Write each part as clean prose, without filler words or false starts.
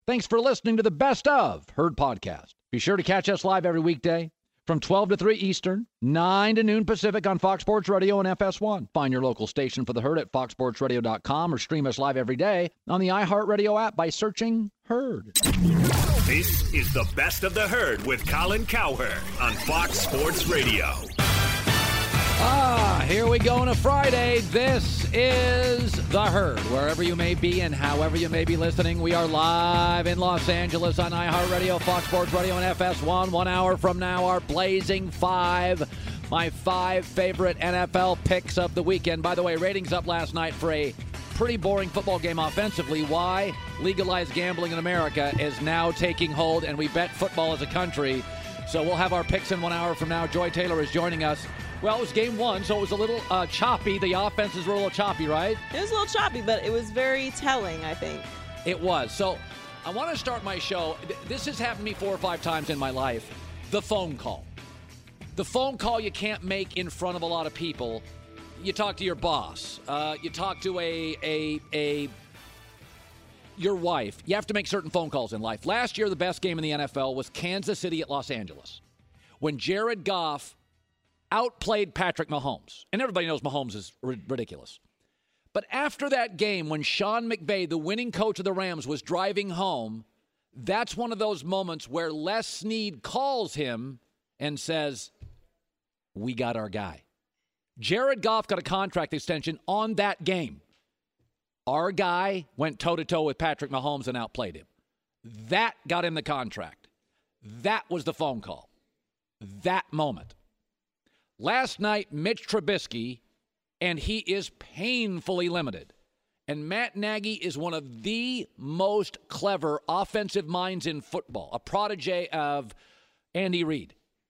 Thanks for listening to the Best of Herd podcast. Be sure to catch us live every weekday from 12 to 3 Eastern, 9 to noon Pacific on Fox Sports Radio and FS1. Find your local station for the Herd at foxsportsradio.com or stream us live every day on the iHeartRadio app by searching Herd. This is the Best of the Herd with Colin Cowherd on Fox Sports Radio. Here we go on a Friday. This is The Herd. Wherever you may be and however you may be listening, we are live in Los Angeles on iHeartRadio, Fox Sports Radio, and FS1. 1 hour from now, our Blazing Five. My 5 favorite NFL picks of the weekend. By the way, ratings up last night for a pretty boring football game offensively. Why? Legalized gambling in America is now taking hold, and we bet football as a country. So we'll have our picks in 1 hour from now. Joy Taylor is joining us. Well, it was game one, so it was a little choppy. The offenses were a little choppy, right? It was a little choppy, but it was very telling, I think. It was. So I want to start my show. This has happened to me 4 or 5 times in my life. The phone call. The phone call you can't make in front of a lot of people. You talk to your boss. You talk to your wife. You have to make certain phone calls in life. Last year, the best game in the NFL was Kansas City at Los Angeles, when Jared Goff outplayed Patrick Mahomes. And everybody knows Mahomes is ridiculous. But after that game, when Sean McVay, the winning coach of the Rams, was driving home, that's one of those moments where Les Snead calls him and says, we got our guy. Jared Goff got a contract extension on that game. Our guy went toe-to-toe with Patrick Mahomes and outplayed him. That got him the contract. That was the phone call. That moment. Last night, Mitch Trubisky, and he is painfully limited. And Matt Nagy is one of the most clever offensive minds in football, a protege of Andy Reid.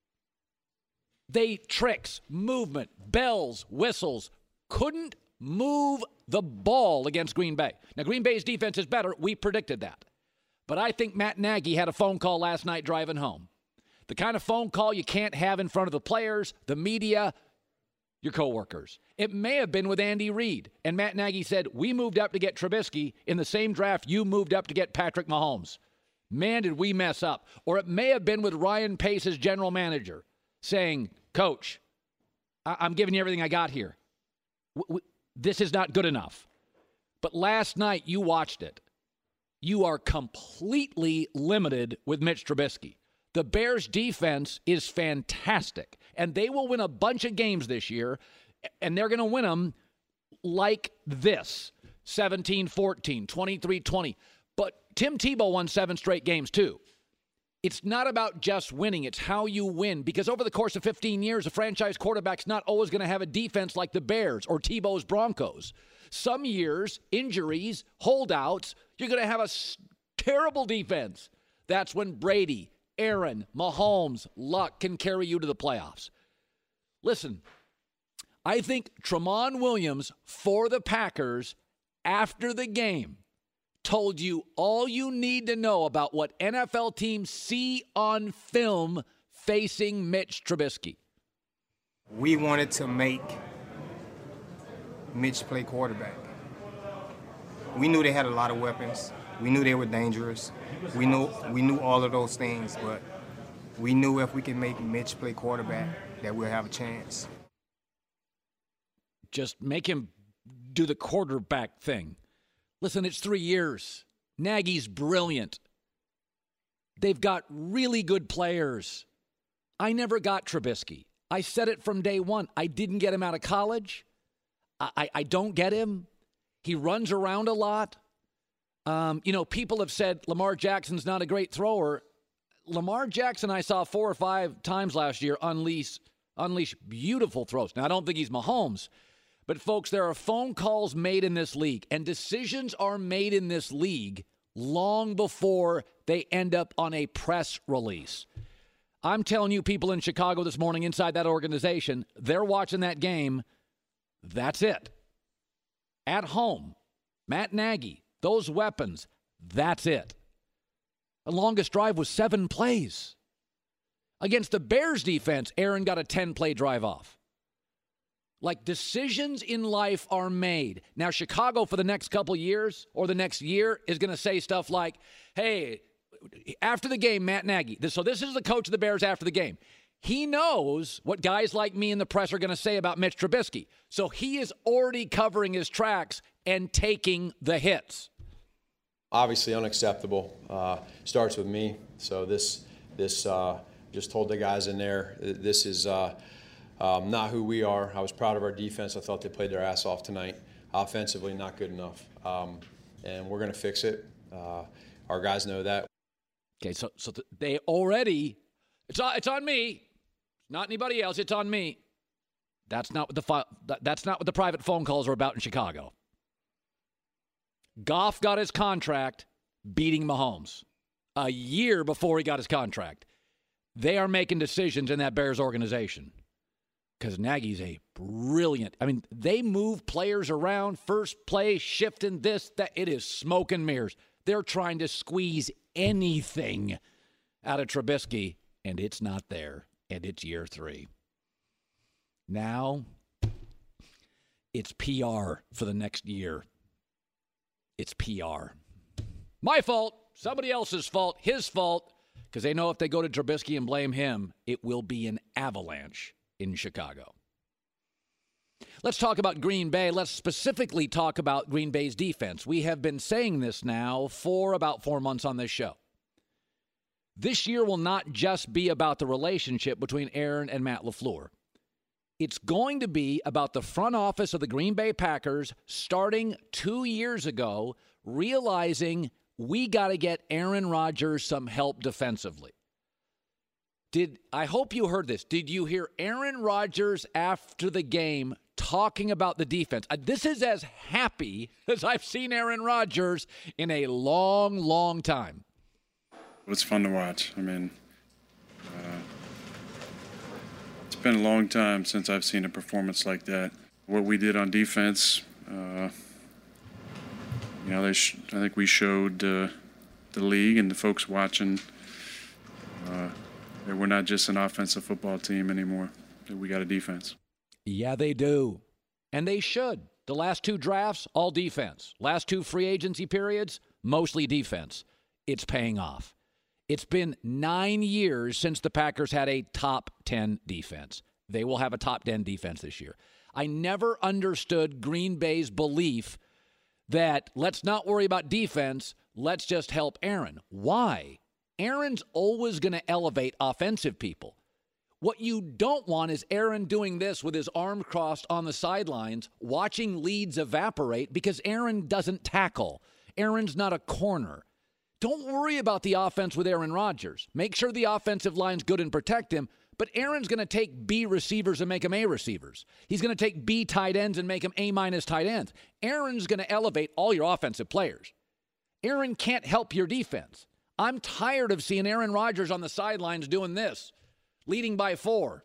They tricks, movement, bells, whistles, couldn't move the ball against Green Bay. Now, Green Bay's defense is better. We predicted that. But I think Matt Nagy had a phone call last night driving home. The kind of phone call you can't have in front of the players, the media, your coworkers. It may have been with Andy Reid. And Matt Nagy said, we moved up to get Trubisky in the same draft you moved up to get Patrick Mahomes. Man, did we mess up. Or it may have been with Ryan Pace as general manager saying, Coach, I'm giving you everything I got here. This is not good enough. But last night, you watched it. You are completely limited with Mitch Trubisky. The Bears' defense is fantastic, and they will win a bunch of games this year, and they're going to win them like this, 17-14, 23-20. But Tim Tebow won 7 straight games, too. It's not about just winning. It's how you win, because over the course of 15 years, a franchise quarterback's not always going to have a defense like the Bears or Tebow's Broncos. Some years, injuries, holdouts, you're going to have a terrible defense. That's when Brady, Aaron, Mahomes, Luck can carry you to the playoffs. Listen, I think Tramon Williams for the Packers after the game told you all you need to know about what NFL teams see on film facing Mitch Trubisky. We wanted to make Mitch play quarterback. We knew they had a lot of weapons. We knew they were dangerous. We knew all of those things, but we knew if we could make Mitch play quarterback that we'll have a chance. Just make him do the quarterback thing. Listen, it's 3 years. Nagy's brilliant. They've got really good players. I never got Trubisky. I said it from day one. I didn't get him out of college. I don't get him. He runs around a lot. People have said Lamar Jackson's not a great thrower. Lamar Jackson, I saw 4 or 5 times last year unleash beautiful throws. Now, I don't think he's Mahomes. But, folks, there are phone calls made in this league, and decisions are made in this league long before they end up on a press release. I'm telling you, people in Chicago this morning inside that organization, they're watching that game. That's it. At home, Matt Nagy, those weapons, that's it. The longest drive was 7 plays. Against the Bears defense, Aaron got a 10-play drive off. Like, decisions in life are made. Now, Chicago for the next couple years or the next year is going to say stuff like, hey, after the game, Matt Nagy. So this is the coach of the Bears after the game. He knows what guys like me in the press are going to say about Mitch Trubisky. So he is already covering his tracks and taking the hits. Obviously unacceptable. Starts with me. So this just told the guys in there, this is not who we are. I was proud of our defense. I thought they played their ass off tonight. Offensively, not good enough. And we're going to fix it. Our guys know that. Okay, so they already, it's on me. It's not anybody else. It's on me. That's not what the private phone calls are about in Chicago. Goff got his contract beating Mahomes a year before he got his contract. They are making decisions in that Bears organization because Nagy's a brilliant. I mean, they move players around, first play, shifting this, that. It is smoke and mirrors. They're trying to squeeze anything out of Trubisky, and it's not there, and it's year 3. Now, it's PR for the next year. It's PR. My fault, somebody else's fault, his fault, because they know if they go to Trubisky and blame him, it will be an avalanche in Chicago. Let's talk about Green Bay. Let's specifically talk about Green Bay's defense. We have been saying this now for about 4 months on this show. This year will not just be about the relationship between Aaron and Matt LaFleur. It's going to be about the front office of the Green Bay Packers starting 2 years ago, realizing we got to get Aaron Rodgers some help defensively. I hope you heard this. Did you hear Aaron Rodgers after the game talking about the defense? This is as happy as I've seen Aaron Rodgers in a long, long time. It was fun to watch. I mean, it's been a long time since I've seen a performance like that. What we did on defense, I think we showed the league and the folks watching that we're not just an offensive football team anymore, that we got a defense. Yeah, they do. And they should. The last 2 drafts, all defense. Last 2 free agency periods, mostly defense. It's paying off. It's been 9 years since the Packers had a top 10 defense. They will have a top 10 defense this year. I never understood Green Bay's belief that let's not worry about defense, let's just help Aaron. Why? Aaron's always going to elevate offensive people. What you don't want is Aaron doing this with his arms crossed on the sidelines, watching leads evaporate because Aaron doesn't tackle. Aaron's not a corner. Don't worry about the offense with Aaron Rodgers. Make sure the offensive line's good and protect him, but Aaron's going to take B receivers and make them A receivers. He's going to take B tight ends and make them A- tight ends. Aaron's going to elevate all your offensive players. Aaron can't help your defense. I'm tired of seeing Aaron Rodgers on the sidelines doing this, leading by 4,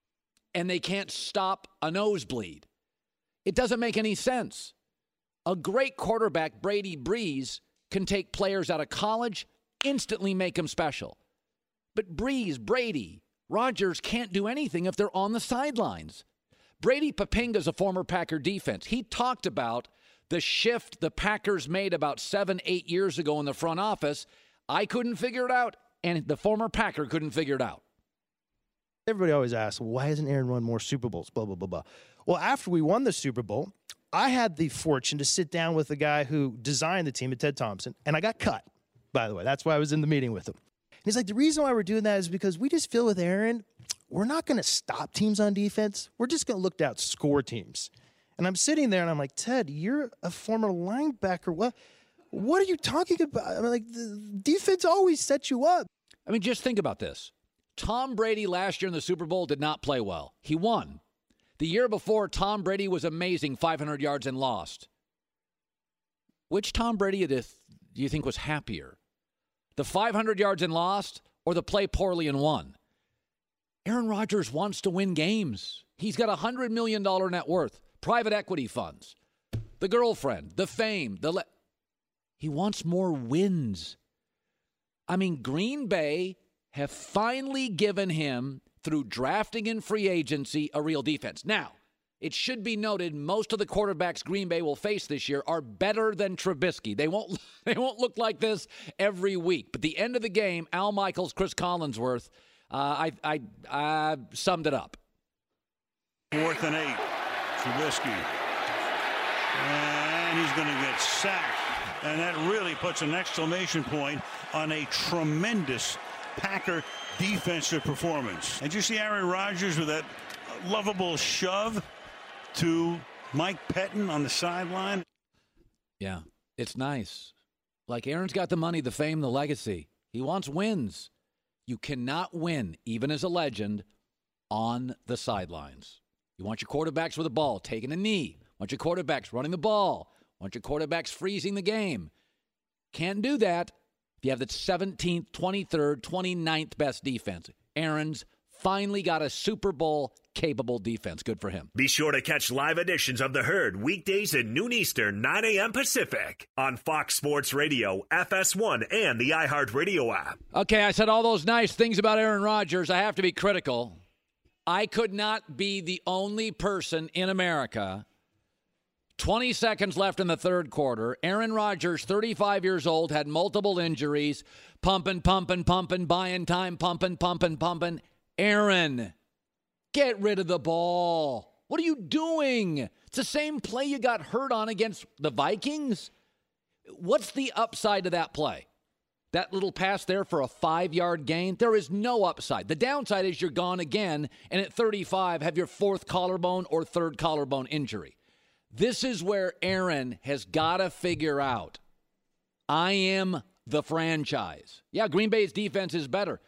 and they can't stop a nosebleed. It doesn't make any sense. A great quarterback, Brady Breeze, can take players out of college, instantly make them special. But Brady, Rodgers can't do anything if they're on the sidelines. Brady Papinga's a former Packer defense. He talked about the shift the Packers made about 7-8 years ago in the front office. I couldn't figure it out, and the former Packer couldn't figure it out. Everybody always asks, why hasn't Aaron won more Super Bowls, blah, blah, blah, blah. Well, after we won the Super Bowl, I had the fortune to sit down with the guy who designed the team, Ted Thompson, and I got cut, by the way. That's why I was in the meeting with him. And he's like, the reason why we're doing that is because we just feel with Aaron, we're not going to stop teams on defense. We're just going to look to outscore teams. And I'm sitting there, and I'm like, Ted, you're a former linebacker. What are you talking about? I mean, like, the defense always sets you up. I mean, just think about this. Tom Brady last year in the Super Bowl did not play well. He won. The year before, Tom Brady was amazing, 500 yards and lost. Which Tom Brady do you think was happier? The 500 yards and lost or the play poorly and won? Aaron Rodgers wants to win games. He's got $100 million net worth, private equity funds, the girlfriend, the fame, he wants more wins. I mean, Green Bay have finally given him, through drafting and free agency, a real defense. Now, It should be noted most of the quarterbacks Green Bay will face this year are better than Trubisky. They won't look like this every week. But the end of the game, Al Michaels, Chris Collinsworth, I summed it up. 4th and 8. Trubisky. And he's going to get sacked. And that really puts an exclamation point on a tremendous Packer defensive performance. And you see Aaron Rodgers with that lovable shove to Mike Pettin on the sideline? Yeah, it's nice. Like, Aaron's got the money, the fame, the legacy. He wants wins. You cannot win, even as a legend, on the sidelines. You want your quarterbacks with the ball, taking a knee. Want your quarterbacks running the ball. Want your quarterbacks freezing the game. Can't do that if you have the 17th, 23rd, 29th best defense. Aaron's finally got a Super Bowl-capable defense. Good for him. Be sure to catch live editions of The Herd weekdays at noon Eastern, 9 a.m. Pacific on Fox Sports Radio, FS1, and the iHeartRadio app. Okay, I said all those nice things about Aaron Rodgers. I have to be critical. I could not be the only person in America. 20 seconds left in the third quarter. Aaron Rodgers, 35 years old, had multiple injuries. Pumping, buying time, pumping. Aaron, get rid of the ball. What are you doing? It's the same play you got hurt on against the Vikings. What's the upside to that play? That little pass there for a 5-yard gain? There is no upside. The downside is you're gone again, and at 35 have your 4th collarbone or 3rd collarbone injury. This is where Aaron has got to figure out, I am the franchise. Yeah, Green Bay's defense is better.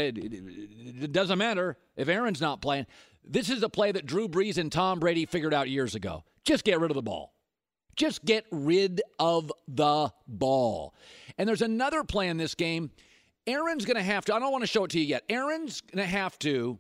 It doesn't matter if Aaron's not playing. This is a play that Drew Brees and Tom Brady figured out years ago. Just get rid of the ball. Just get rid of the ball. And there's another play in this game. Aaron's going to have to, I don't want to show it to you yet. Aaron's going to have to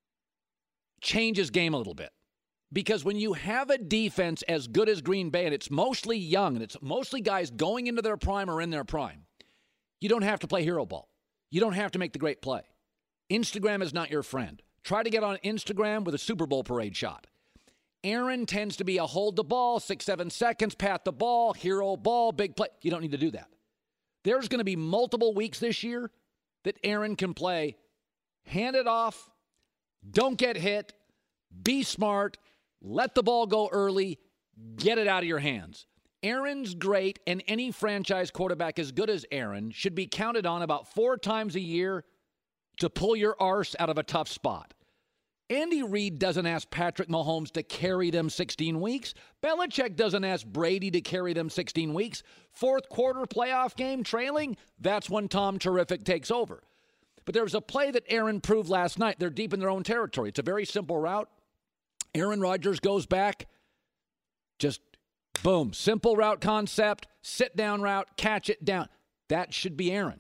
change his game a little bit. Because when you have a defense as good as Green Bay, and it's mostly young, and it's mostly guys going into their prime or in their prime, you don't have to play hero ball. You don't have to make the great play. Instagram is not your friend. Try to get on Instagram with a Super Bowl parade shot. Aaron tends to be a hold the ball, 6-7 seconds, pat the ball, hero ball, big play. You don't need to do that. There's going to be multiple weeks this year that Aaron can play. Hand it off. Don't get hit. Be smart. Let the ball go early. Get it out of your hands. Aaron's great, and any franchise quarterback as good as Aaron should be counted on about 4 times a year to pull your arse out of a tough spot. Andy Reid doesn't ask Patrick Mahomes to carry them 16 weeks. Belichick doesn't ask Brady to carry them 16 weeks. 4th quarter playoff game trailing, that's when Tom Terrific takes over. But there was a play that Aaron proved last night. They're deep in their own territory. It's a very simple route. Aaron Rodgers goes back, just boom, simple route concept, sit down route, catch it down. That should be Aaron.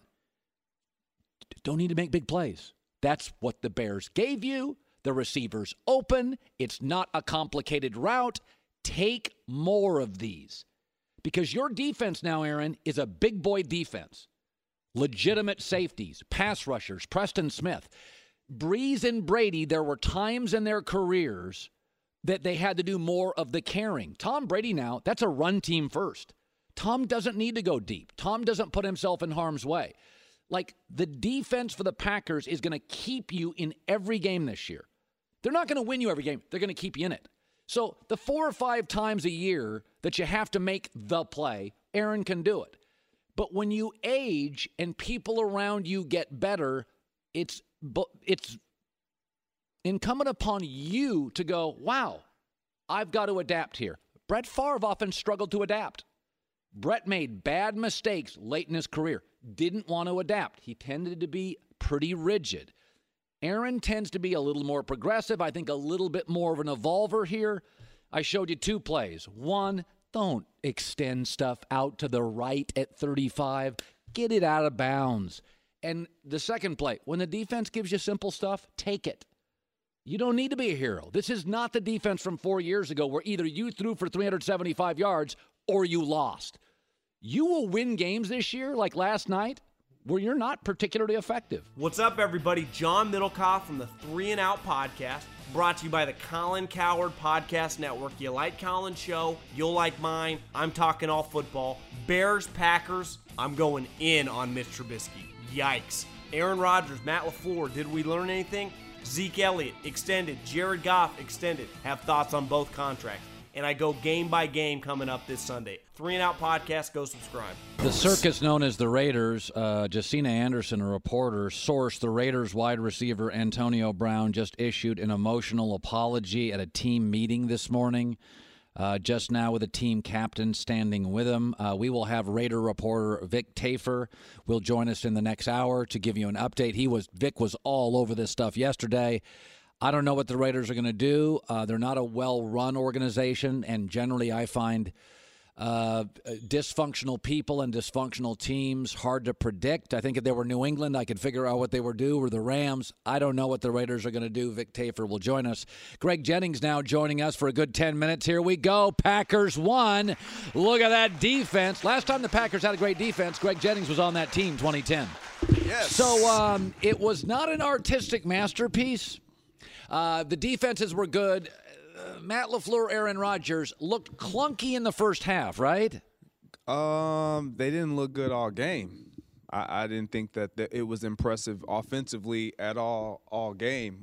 Don't need to make big plays. That's what the Bears gave you. The receiver's open. It's not a complicated route. Take more of these. Because your defense now, Aaron, is a big boy defense. Legitimate safeties, pass rushers, Preston Smith. Brees and Brady, there were times in their careers that they had to do more of the carrying. Tom Brady now, that's a run team first. Tom doesn't need to go deep. Tom doesn't put himself in harm's way. Like, the defense for the Packers is going to keep you in every game this year. They're not going to win you every game. They're going to keep you in it. So the 4 or 5 times a year that you have to make the play, Aaron can do it. But when you age and people around you get better, it's incumbent upon you to go, wow, I've got to adapt here. Brett Favre often struggled to adapt. Brett made bad mistakes late in his career. Didn't want to adapt. He tended to be pretty rigid. Aaron tends to be a little more progressive. I think a little bit more of an evolver here. I showed you 2 plays. 1, don't extend stuff out to the right at 35. Get it out of bounds. And the second play, when the defense gives you simple stuff, take it. You don't need to be a hero. This is not the defense from 4 years ago where either you threw for 375 yards or you lost. You will win games this year like last night where you're not particularly effective. What's up, everybody? John Middlecoff from the 3 and Out podcast, brought to you by the Colin Cowherd Podcast Network. You like Colin's show, you'll like mine. I'm talking all football. Bears, Packers, I'm going in on Mitch Trubisky. Yikes. Aaron Rodgers, Matt LaFleur, did we learn anything? Zeke Elliott, extended. Jared Goff, extended. Have thoughts on both contracts. And I go game by game coming up this Sunday. 3 and Out podcast, go subscribe. The circus known as the Raiders, Jacina Anderson, a reporter, source, the Raiders wide receiver Antonio Brown just issued an emotional apology at a team meeting this morning. Just now with a team captain standing with him. We will have Raider reporter Vic Tafur will join us in the next hour to give you an update. Vic was all over this stuff yesterday. I don't know what the Raiders are going to do. They're not a well-run organization, and generally I find dysfunctional people and dysfunctional teams hard to predict. I think if they were New England, I could figure out what they would do, or the Rams. I don't know what the Raiders are going to do. Vic Tafur will join us. Greg Jennings now joining us for a good 10 minutes. Here we go. Packers won. Look at that defense. Last time the Packers had a great defense, Greg Jennings was on that team, 2010. Yes. So it was not an artistic masterpiece. The defenses were good. Matt LaFleur, Aaron Rodgers looked clunky in the first half, right? They didn't look good all game. I didn't think that it was impressive offensively at all game.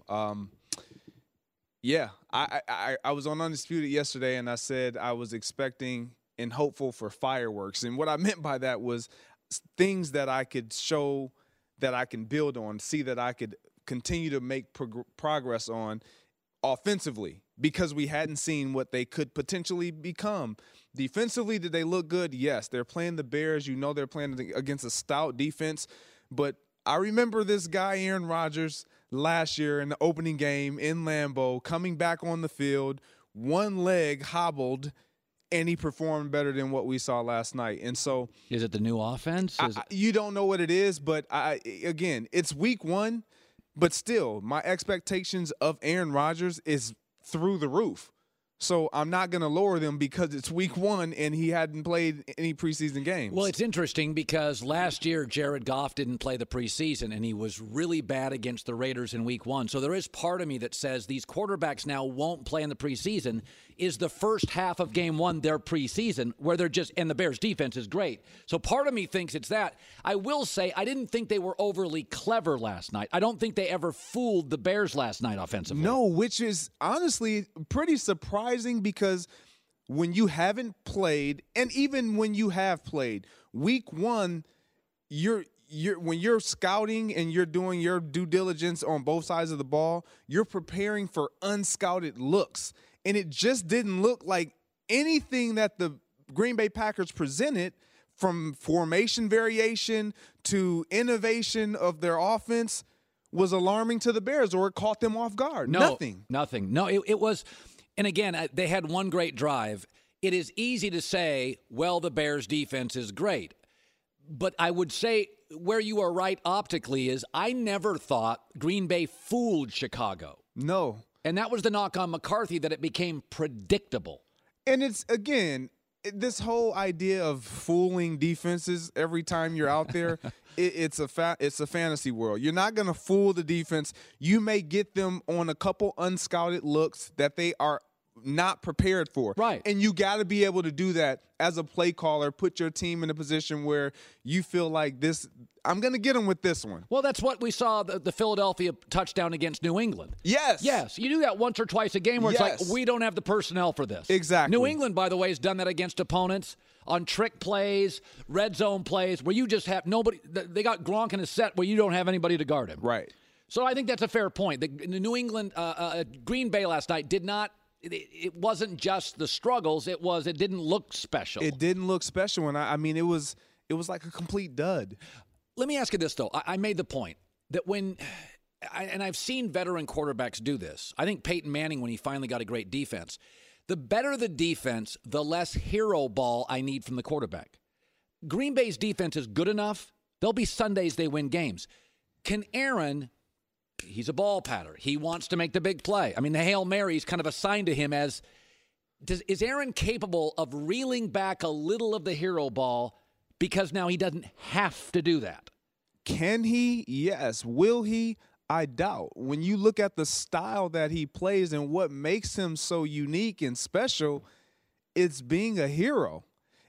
Yeah, I was on Undisputed yesterday, and I said I was expecting and hopeful for fireworks. And what I meant by that was things that I could show that I can build on, see that I could continue to make progress on offensively, because we hadn't seen what they could potentially become. Defensively, did they look good? Yes. They're playing the Bears. You know they're playing against a stout defense. But I remember this guy, Aaron Rodgers, last year in the opening game in Lambeau, coming back on the field, one leg hobbled, and he performed better than what we saw last night. And so, is it the new offense? You don't know what it is, but again, it's week one. But still, my expectations of Aaron Rodgers is through the roof. So I'm not going to lower them because it's week one and he hadn't played any preseason games. Well, it's interesting because last year Jared Goff didn't play the preseason, and he was really bad against the Raiders in week one. So there is part of me that says these quarterbacks now won't play in the preseason. Is the first half of game one their preseason, where they're just – and the Bears' defense is great. So part of me thinks it's that. I will say I didn't think they were overly clever last night. I don't think they ever fooled the Bears last night offensively. No, which is honestly pretty surprising, because when you haven't played, and even when you have played, week one, when you're scouting and you're doing your due diligence on both sides of the ball, you're preparing for unscouted looks. And it just didn't look like anything that the Green Bay Packers presented, from formation variation to innovation of their offense, was alarming to the Bears, or it caught them off guard. Nothing. No, it was – and again, they had one great drive. It is easy to say, well, the Bears' defense is great. But I would say where you are right optically is I never thought Green Bay fooled Chicago. No. And that was the knock on McCarthy, that it became predictable. And it's, again, this whole idea of fooling defenses every time you're out there, it's a fantasy world. You're not going to fool the defense. You may get them on a couple unscouted looks that they are not prepared for. Right. And you got to be able to do that as a play caller, put your team in a position where you feel like this, I'm going to get them with this one. Well, that's what we saw the Philadelphia touchdown against New England. Yes. Yes. You do that once or twice a game where it's like, we don't have the personnel for this. Exactly. New England, by the way, has done that against opponents on trick plays, red zone plays, where you just have nobody. They got Gronk in a set where you don't have anybody to guard him. Right. So I think that's a fair point. The New England, Green Bay last night did not. It wasn't just the struggles. It didn't look special. It didn't look special, and I mean, it was like a complete dud. Let me ask you this, though. I made the point that and I've seen veteran quarterbacks do this. I think Peyton Manning, when he finally got a great defense, the better the defense, the less hero ball I need from the quarterback. Green Bay's defense is good enough. There'll be Sundays they win games. Can Aaron... He's a ball patter. He wants to make the big play. I mean, the Hail Mary is kind of assigned to him as, is Aaron capable of reeling back a little of the hero ball because now he doesn't have to do that? Can he? Yes. Will he? I doubt. When you look at the style that he plays and what makes him so unique and special, it's being a hero.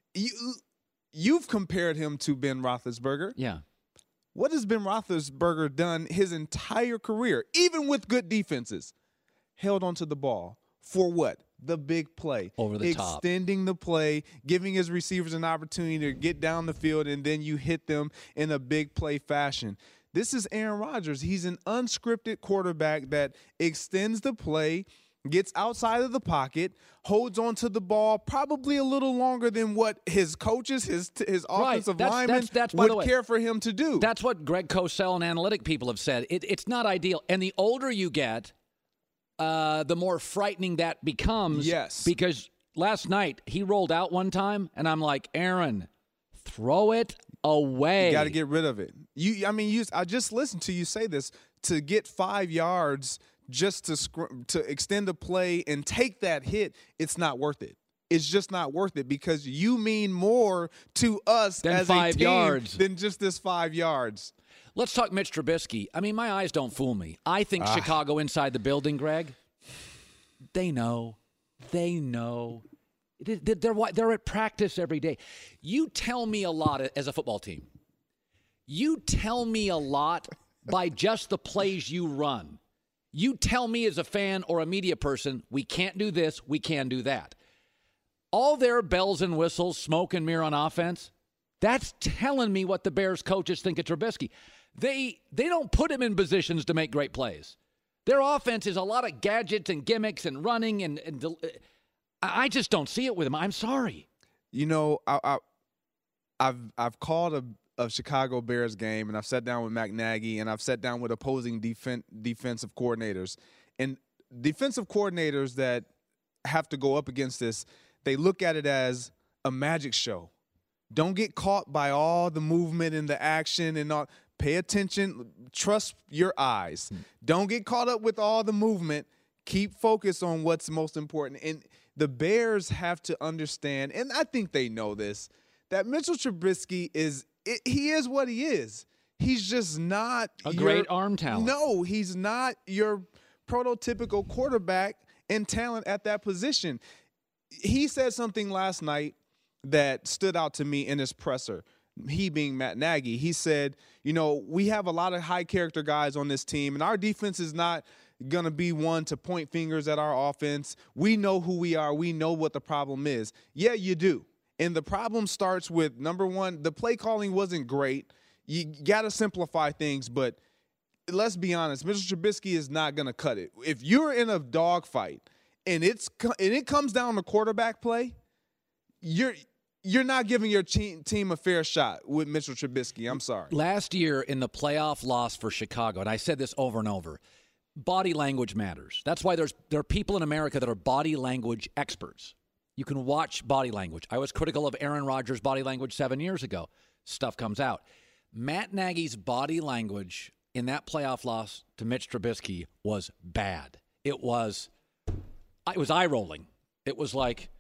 You've compared him to Ben Roethlisberger. Yeah. What has Ben Roethlisberger done his entire career, even with good defenses? Held onto the ball for what? The big play. Over the top. Extending the play, giving his receivers an opportunity to get down the field, and then you hit them in a big play fashion. This is Aaron Rodgers. He's an unscripted quarterback that extends the play, gets outside of the pocket, holds onto the ball probably a little longer than what his coaches, his offensive linemen would care for him to do. That's what Greg Cosell and analytic people have said. It's not ideal. And the older you get, the more frightening that becomes. Yes. Because last night he rolled out one time, and I'm like, Aaron, throw it away. You got to get rid of it. I just listened to you say this. To get 5 yards just to extend the play and take that hit, it's not worth it. It's just not worth it because you mean more to us than as 5 a team yards. Than just this 5 yards. Let's talk Mitch Trubisky. I mean, my eyes don't fool me. I think Chicago inside the building, Greg, they know. They know. They're at practice every day. You tell me a lot as a football team. You tell me a lot by just the plays you run. You tell me as a fan or a media person, we can't do this, we can do that. All their bells and whistles, smoke and mirror on offense, that's telling me what the Bears coaches think of Trubisky. They don't put him in positions to make great plays. Their offense is a lot of gadgets and gimmicks and running, and I just don't see it with him. I'm sorry. You know, I've called a Chicago Bears game, and I've sat down with Matt Nagy, and I've sat down with opposing defensive coordinators. And defensive coordinators that have to go up against this, they look at it as a magic show. Don't get caught by all the movement and the action and all. Pay attention. Trust your eyes. Don't get caught up with all the movement. Keep focused on what's most important. And the Bears have to understand, and I think they know this, that Mitchell Trubisky he is what he is. He's just not a great arm talent. No, he's not your prototypical quarterback and talent at that position. He said something last night that stood out to me in his presser. He being Matt Nagy, he said, you know, we have a lot of high character guys on this team, and our defense is not going to be one to point fingers at our offense. We know who we are. We know what the problem is. Yeah, you do. And the problem starts with, number one, the play calling wasn't great. You got to simplify things, but let's be honest, Mr. Trubisky is not going to cut it. If you're in a dogfight and it comes down to quarterback play, you're not giving your team a fair shot with Mitchell Trubisky. I'm sorry. Last year in the playoff loss for Chicago, and I said this over and over, body language matters. That's why there are people in America that are body language experts. You can watch body language. I was critical of Aaron Rodgers' body language 7 years ago. Stuff comes out. Matt Nagy's body language in that playoff loss to Mitch Trubisky was bad. It was eye-rolling. It was like,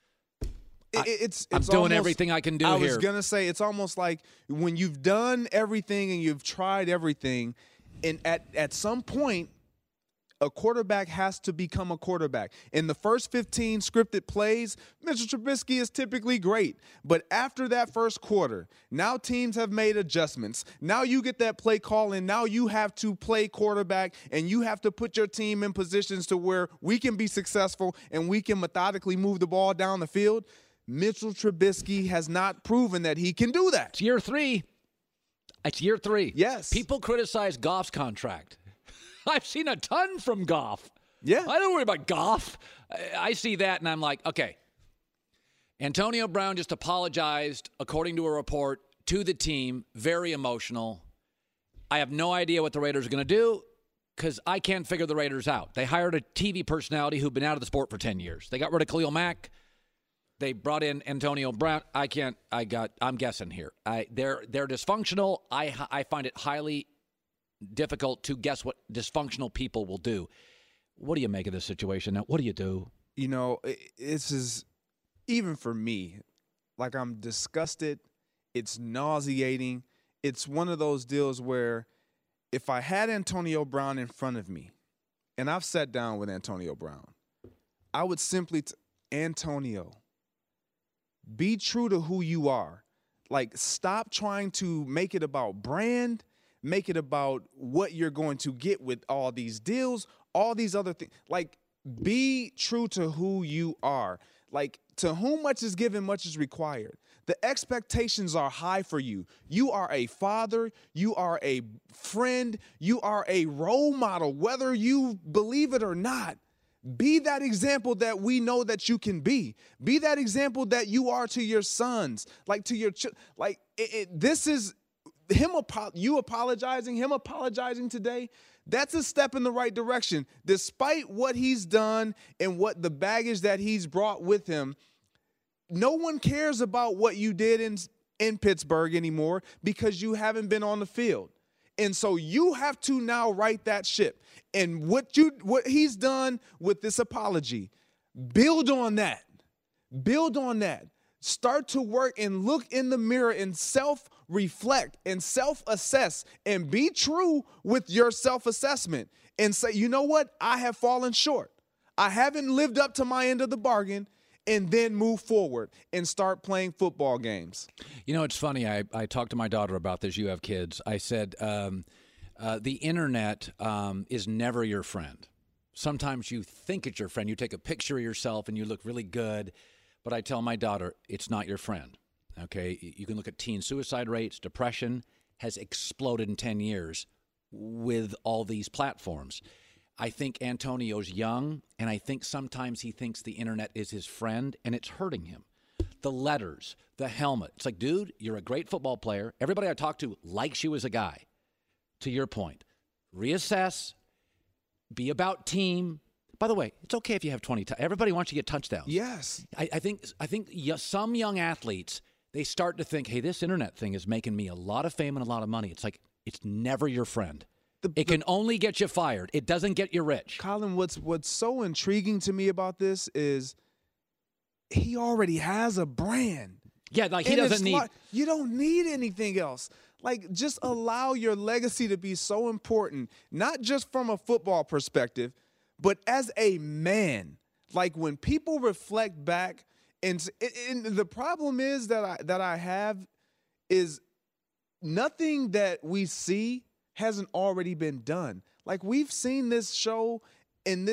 I'm doing everything I can do here. I was going to say, it's almost like when you've done everything and you've tried everything, and at some point, a quarterback has to become a quarterback. In the first 15 scripted plays, Mitchell Trubisky is typically great. But after that first quarter, now teams have made adjustments. Now you get that play call, and now you have to play quarterback, and you have to put your team in positions to where we can be successful and we can methodically move the ball down the field. Mitchell Trubisky has not proven that he can do that. It's year three. Yes. People criticize Goff's contract. I've seen a ton from Goff. Yeah. I don't worry about Goff. I see that, and I'm like, okay. Antonio Brown just apologized, according to a report, to the team. Very emotional. I have no idea what the Raiders are going to do because I can't figure the Raiders out. They hired a TV personality who'd been out of the sport for 10 years. They got rid of Khalil Mack. They brought in Antonio Brown. I'm guessing here. They're dysfunctional. I find it highly difficult to guess what dysfunctional people will do. What do you make of this situation now? What do you do? You know, this is, even for me, like, I'm disgusted. It's nauseating. it's one of those deals where if I had Antonio Brown in front of me, and I've sat down with Antonio Brown, I would simply, Antonio, be true to who you are. Like, stop trying to make it about brand, make it about what you're going to get with all these deals, all these other things. Like, be true to who you are. Like, to whom much is given, much is required. The expectations are high for you. You are a father. You are a friend. You are a role model, whether you believe it or not. Be that example that we know that you can be. Be that example that you are to your sons, like to your this is him. You apologizing, him apologizing today. That's a step in the right direction. Despite what he's done and what the baggage that he's brought with him, no one cares about what you did in Pittsburgh anymore because you haven't been on the field. And so you have to now right that ship. And what he's done with this apology, build on that. Build on that. Start to work and look in the mirror and self-reflect and self-assess and be true with your self-assessment and say, you know what? I have fallen short. I haven't lived up to my end of the bargain. And then move forward and start playing football games. You know, it's funny. I talked to my daughter about this. You have kids. I said, the internet is never your friend. Sometimes you think it's your friend. You take a picture of yourself and you look really good. But I tell my daughter, it's not your friend. Okay? You can look at teen suicide rates. Depression has exploded in 10 years with all these platforms. I think Antonio's young, and I think sometimes he thinks the internet is his friend, and it's hurting him. The letters, the helmet. It's like, dude, you're a great football player. Everybody I talk to likes you as a guy. To your point, reassess, be about team. By the way, it's okay if you have 20. Everybody wants you to get touchdowns. Yes. I think some young athletes, they start to think, hey, this internet thing is making me a lot of fame and a lot of money. It's like, it's never your friend. It can only get you fired. It doesn't get you rich. Colin, what's so intriguing to me about this is he already has a brand. Yeah, like he doesn't need. You don't need anything else. Like, just allow your legacy to be so important, not just from a football perspective, but as a man. Like, when people reflect back, and the problem is that I have is nothing that we see hasn't already been done. Like, we've seen this show and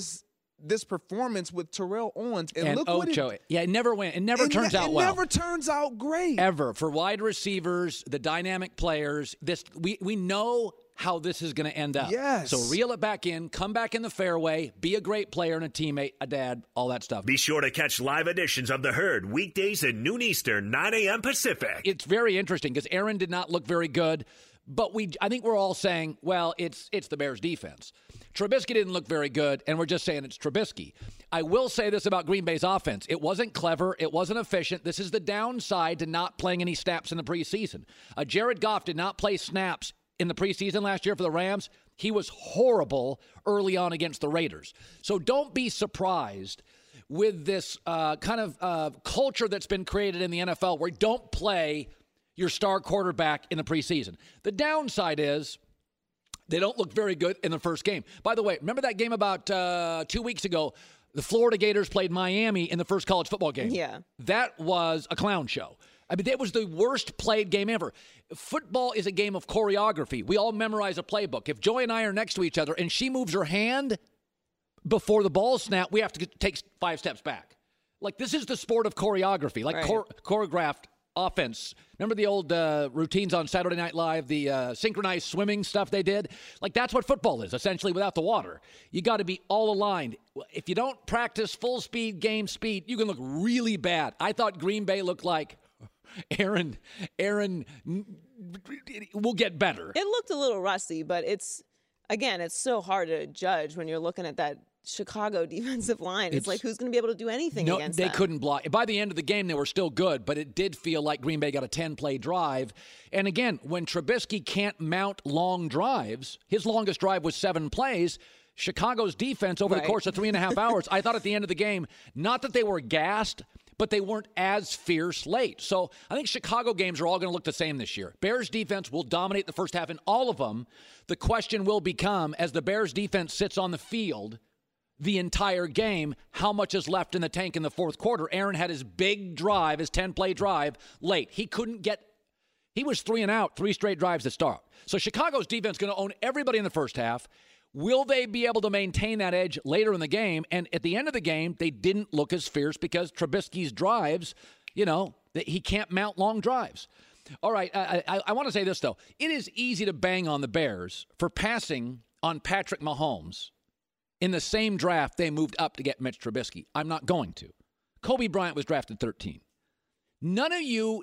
this performance with Terrell Owens, and look Ocho. It never went. It never turns out well. It never turns out great ever for wide receivers, the dynamic players. We know how this is going to end up. Yes. So reel it back in, come back in the fairway, be a great player and a teammate, a dad, all that stuff. Be sure to catch live editions of The Herd weekdays at noon Eastern, 9 a.m. Pacific. It's very interesting because Aaron did not look very good. But I think we're all saying, well, it's the Bears' defense. Trubisky didn't look very good, and we're just saying it's Trubisky. I will say this about Green Bay's offense. It wasn't clever. It wasn't efficient. This is the downside to not playing any snaps in the preseason. Jared Goff did not play snaps in the preseason last year for the Rams. He was horrible early on against the Raiders. So don't be surprised with this kind of culture that's been created in the NFL where you don't play your star quarterback in the preseason. The downside is they don't look very good in the first game. By the way, remember that game about 2 weeks ago? The Florida Gators played Miami in the first college football game. Yeah. That was a clown show. I mean, that was the worst played game ever. Football is a game of choreography. We all memorize a playbook. If Joy and I are next to each other and she moves her hand before the ball snap, we have to take 5 steps back. Like, this is the sport of choreography, like right. Choreographed offense. Remember the old routines on Saturday Night Live, the synchronized swimming stuff they did? Like, that's what football is, essentially, without the water. You got to be all aligned. If you don't practice full speed, game speed, you can look really bad. I thought Green Bay looked like Aaron will get better. It looked a little rusty, but it's so hard to judge when you're looking at that Chicago defensive line. It's like, who's going to be able to do anything against them? They couldn't block. By the end of the game, they were still good, but it did feel like Green Bay got a 10-play drive. And again, when Trubisky can't mount long drives, his longest drive was 7 plays. Chicago's defense over the course of 3.5 hours, I thought at the end of the game, not that they were gassed, but they weren't as fierce late. So I think Chicago games are all going to look the same this year. Bears defense will dominate the first half in all of them. The question will become, as the Bears defense sits on the field the entire game, how much is left in the tank in the fourth quarter? Aaron had his big drive, his 10-play drive, late. He was 3 and out, 3 straight drives to start. So Chicago's defense is going to own everybody in the first half. Will they be able to maintain that edge later in the game? And at the end of the game, they didn't look as fierce because Trubisky's drives, he can't mount long drives. All right, I want to say this, though. It is easy to bang on the Bears for passing on Patrick Mahomes in the same draft they moved up to get Mitch Trubisky. I'm not going to. Kobe Bryant was drafted 13. None of you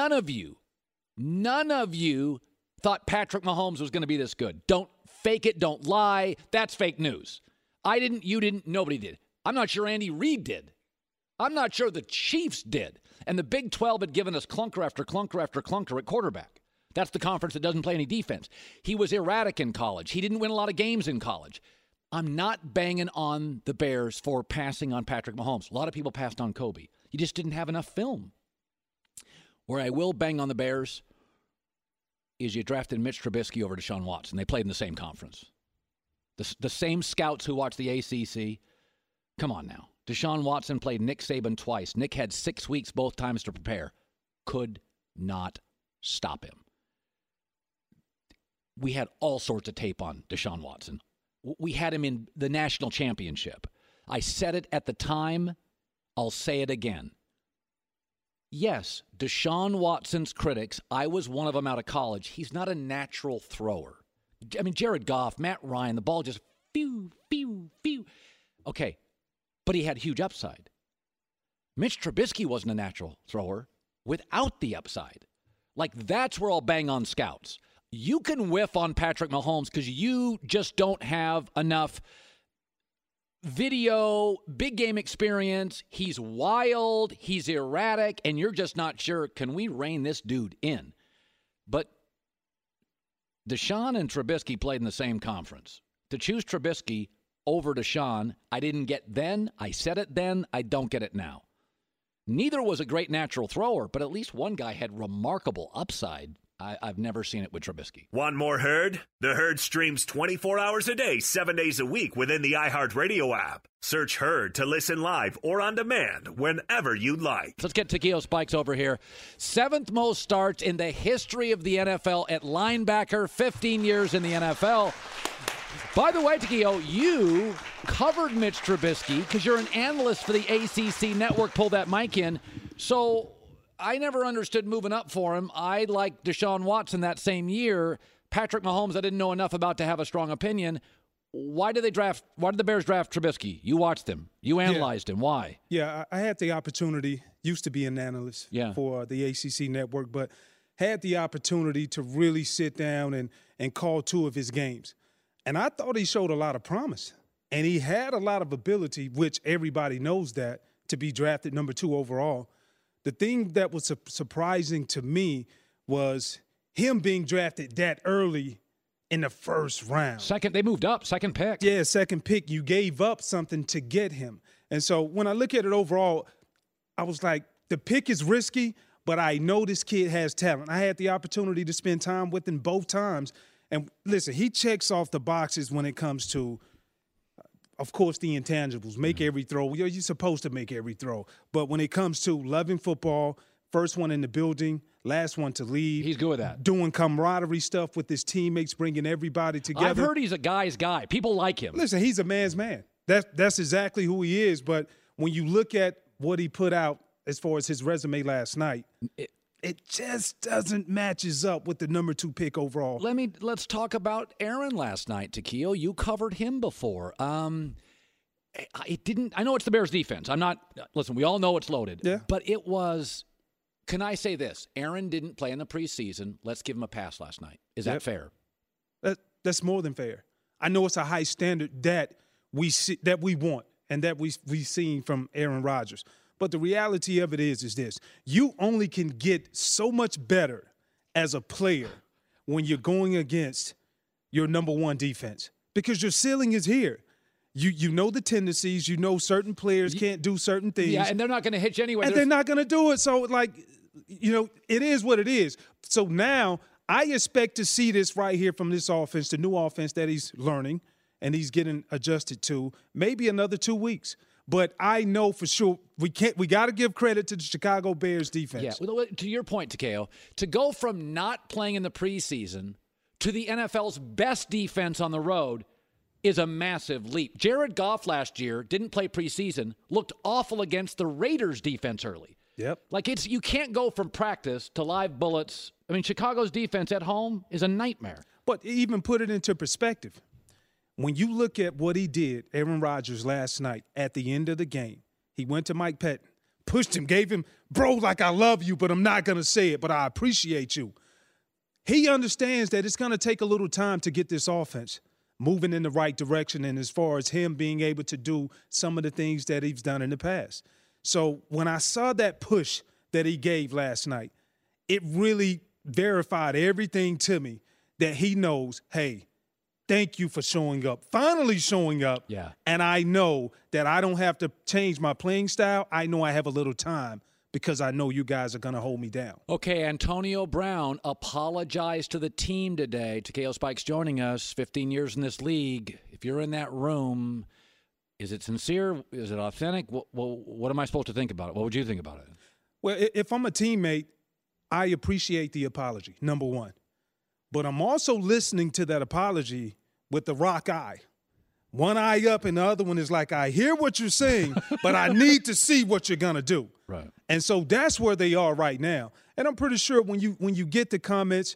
thought Patrick Mahomes was going to be this good. Don't fake it. Don't lie. That's fake news. I didn't. You didn't. Nobody did. I'm not sure Andy Reid did. I'm not sure the Chiefs did. And the Big 12 had given us clunker after clunker after clunker at quarterback. That's the conference that doesn't play any defense. He was erratic in college. He didn't win a lot of games in college. I'm not banging on the Bears for passing on Patrick Mahomes. A lot of people passed on Kobe. You just didn't have enough film. Where I will bang on the Bears is you drafted Mitch Trubisky over Deshaun Watson. They played in the same conference. The same scouts who watch the ACC. Come on now. Deshaun Watson played Nick Saban twice. Nick had 6 weeks both times to prepare. Could not stop him. We had all sorts of tape on Deshaun Watson. We had him in the national championship. I said it at the time. I'll say it again. Yes, Deshaun Watson's critics, I was one of them out of college. He's not a natural thrower. I mean, Jared Goff, Matt Ryan, the ball just pew, pew, pew. Okay, but he had huge upside. Mitch Trubisky wasn't a natural thrower without the upside. Like, that's where I'll bang on scouts. You can whiff on Patrick Mahomes because you just don't have enough video, big game experience. He's wild, he's erratic, and you're just not sure, can we rein this dude in? But Deshaun and Trubisky played in the same conference. To choose Trubisky over Deshaun, I didn't get then. I said it then. I don't get it now. Neither was a great natural thrower, but at least one guy had remarkable upside. I've never seen it with Trubisky. Want more Herd? The Herd streams 24 hours a day, 7 days a week within the iHeartRadio app. Search Herd to listen live or on demand whenever you like. Let's get Takeo Spikes over here. 7th most starts in the history of the NFL at linebacker, 15 years in the NFL. By the way, Takeo, you covered Mitch Trubisky because you're an analyst for the ACC network. Pull that mic in. So I never understood moving up for him. I liked Deshaun Watson that same year. Patrick Mahomes, I didn't know enough about to have a strong opinion. Why did the Bears draft Trubisky? You watched him. You analyzed him. Why? Yeah, I had the opportunity, used to be an analyst for the ACC network, but had the opportunity to really sit down and call 2 of his games. And I thought he showed a lot of promise. And he had a lot of ability, which everybody knows that, to be drafted number 2 overall. The thing that was surprising to me was him being drafted that early in the first round. They moved up, second pick. Yeah, second pick. You gave up something to get him. And so when I look at it overall, I was like, the pick is risky, but I know this kid has talent. I had the opportunity to spend time with him both times. And listen, he checks off the boxes when it comes to, of course, the intangibles. Make every throw. You're supposed to make every throw. But when it comes to loving football, first one in the building, last one to leave. He's good with that. Doing camaraderie stuff with his teammates, bringing everybody together. I've heard he's a guy's guy. People like him. Listen, he's a man's man. That's exactly who he is. But when you look at what he put out as far as his resume last night, it just doesn't matches up with the number 2 pick overall. Let's talk about Aaron last night, Takeo. You covered him before. It didn't. I know it's the Bears defense. Listen, we all know it's loaded. Yeah. But it was. Can I say this? Aaron didn't play in the preseason. Let's give him a pass last night. Is that fair? That's more than fair. I know it's a high standard that we want and that we've seen from Aaron Rodgers. But the reality of it is this. You only can get so much better as a player when you're going against your number 1 defense because your ceiling is here. You know the tendencies. You know certain players can't do certain things. Yeah, and they're not going to hit you anyway. And they're not going to do it. So, it is what it is. So now I expect to see this right here from this offense, the new offense that he's learning and he's getting adjusted to, maybe another 2 weeks. But I know for sure we got to give credit to the Chicago Bears defense. Yeah, well, to your point, Takeo, to go from not playing in the preseason to the NFL's best defense on the road is a massive leap. Jared Goff last year didn't play preseason, looked awful against the Raiders defense early. Yep. You can't go from practice to live bullets. I mean, Chicago's defense at home is a nightmare. But even put it into perspective. When you look at what he did, Aaron Rodgers, last night at the end of the game, he went to Mike Pettin, pushed him, gave him, bro, like I love you, but I'm not going to say it, but I appreciate you. He understands that it's going to take a little time to get this offense moving in the right direction, and as far as him being able to do some of the things that he's done in the past. So when I saw that push that he gave last night, it really verified everything to me that he knows, hey, thank you for showing up, finally showing up. Yeah. And I know that I don't have to change my playing style. I know I have a little time because I know you guys are going to hold me down. Okay, Antonio Brown apologized to the team today. Takeo Spikes joining us, 15 years in this league. If you're in that room, is it sincere? Is it authentic? What am I supposed to think about it? What would you think about it? Well, if I'm a teammate, I appreciate the apology, number one. But I'm also listening to that apology with the rock eye. One eye up and the other one is like, I hear what you're saying, but I need to see what you're going to do. Right. And so that's where they are right now. And I'm pretty sure when you get the comments,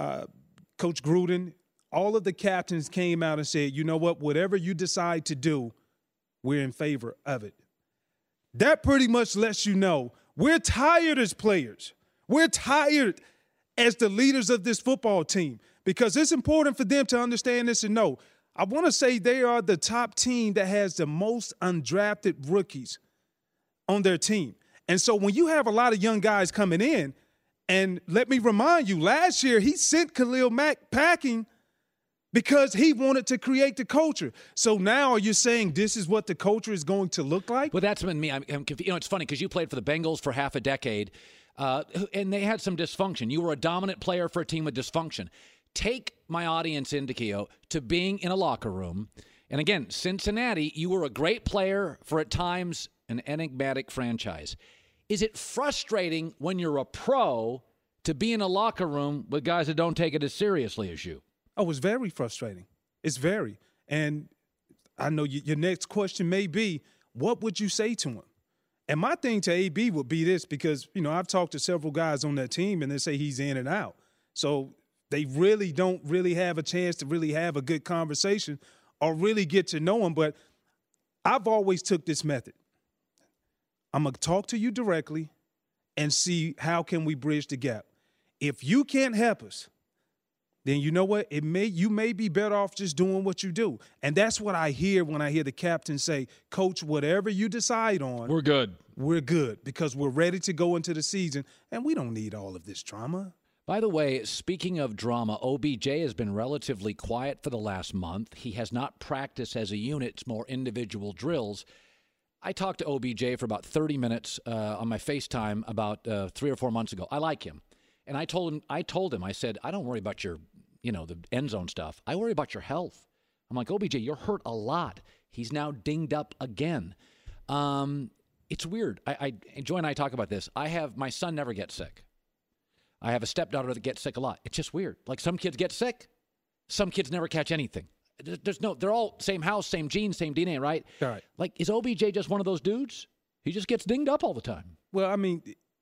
Coach Gruden, all of the captains came out and said, you know what, whatever you decide to do, we're in favor of it. That pretty much lets you know we're tired as players. We're tired as the leaders of this football team because it's important for them to understand this and know. I want to say they are the top team that has the most undrafted rookies on their team. And so when you have a lot of young guys coming in, and let me remind you, last year he sent Khalil Mack packing because he wanted to create the culture. So now are you saying this is what the culture is going to look like? Well, that's been me. I'm confused. It's funny because you played for the Bengals for half a decade, and they had some dysfunction. You were a dominant player for a team with dysfunction. Take my audience in, Takeo, to being in a locker room. And again, Cincinnati, you were a great player for at times an enigmatic franchise. Is it frustrating when you're a pro to be in a locker room with guys that don't take it as seriously as you? Oh, it's very frustrating. It's very. And I know your next question may be, what would you say to him? And my thing to AB would be this because, I've talked to several guys on that team and they say he's in and out. So they really don't really have a chance to really have a good conversation or really get to know him. But I've always took this method. I'm going to talk to you directly and see how can we bridge the gap. If you can't help us, then you know what? You may be better off just doing what you do. And that's what I hear when I hear the captain say, Coach, whatever you decide on, we're good. We're good because we're ready to go into the season, and we don't need all of this drama. By the way, speaking of drama, OBJ has been relatively quiet for the last month. He has not practiced as a unit. It's more individual drills. I talked to OBJ for about 30 minutes on my FaceTime about 3 or 4 months ago. I like him. And I told him, I said, I don't worry about your, the end zone stuff. I worry about your health. I'm like, OBJ, you're hurt a lot. He's now dinged up again. It's weird. Joy and I talk about this. My son never gets sick. I have a stepdaughter that gets sick a lot. It's just weird. Like some kids get sick. Some kids never catch anything. They're all same house, same genes, same DNA, right? All right. Like, is OBJ just one of those dudes? He just gets dinged up all the time. Well, I mean,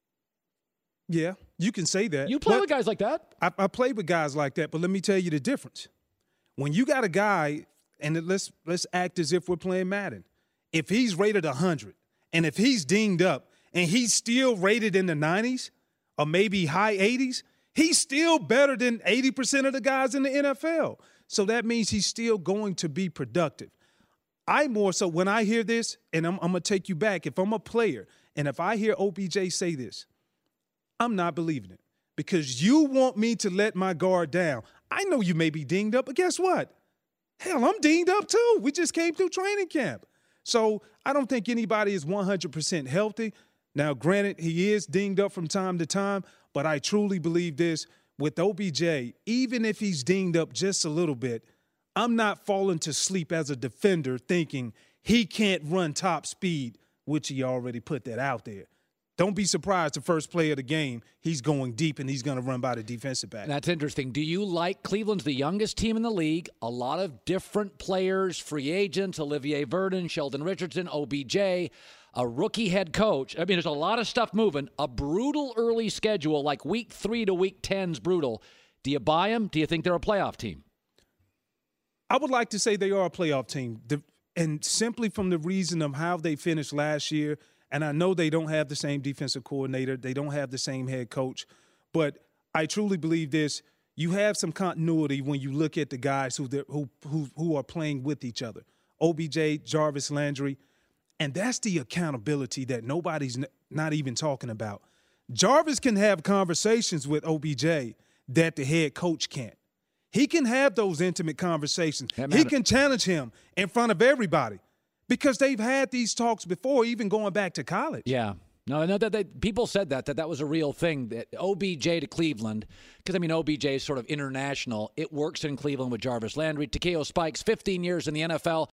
yeah, you can say that. You play with guys like that. I play with guys like that, but let me tell you the difference. When you got a guy, and let's act as if we're playing Madden. If he's rated 100, and if he's dinged up, and he's still rated in the 90s, or maybe high 80s, he's still better than 80% of the guys in the NFL. So that means he's still going to be productive. I more so, when I hear this, and I'm going to take you back, if I'm a player, and if I hear OBJ say this, I'm not believing it because you want me to let my guard down. I know you may be dinged up, but guess what? Hell, I'm dinged up too. We just came through training camp. So I don't think anybody is 100% healthy. Now, granted, he is dinged up from time to time, but I truly believe this. With OBJ, even if he's dinged up just a little bit, I'm not falling to sleep as a defender thinking he can't run top speed, which he already put that out there. Don't be surprised the first play of the game, he's going deep and he's going to run by the defensive back. That's interesting. Do you like Cleveland's the youngest team in the league? A lot of different players, free agents, Olivier Verdon, Sheldon Richardson, OBJ, a rookie head coach. I mean, there's a lot of stuff moving. A brutal early schedule, like week 3 to week 10's brutal. Do you buy them? Do you think they're a playoff team? I would like to say they are a playoff team, and simply from the reason of how they finished last year. And I know they don't have the same defensive coordinator. They don't have the same head coach. But I truly believe this. You have some continuity when you look at the guys who are playing with each other. OBJ, Jarvis Landry. And that's the accountability that nobody's not even talking about. Jarvis can have conversations with OBJ that the head coach can't. He can have those intimate conversations. He can challenge him in front of everybody because they've had these talks before, even going back to college. Yeah. No, I know that people said that was a real thing, that OBJ to Cleveland, because, I mean, OBJ is sort of international. It works in Cleveland with Jarvis Landry. Takeo Spikes, 15 years in the NFL.